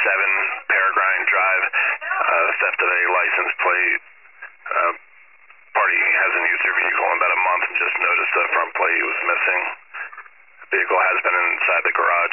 Peregrine Drive, theft of a license plate. Party hasn't used their vehicle in about a month and just noticed the front plate was missing. The vehicle has been inside the garage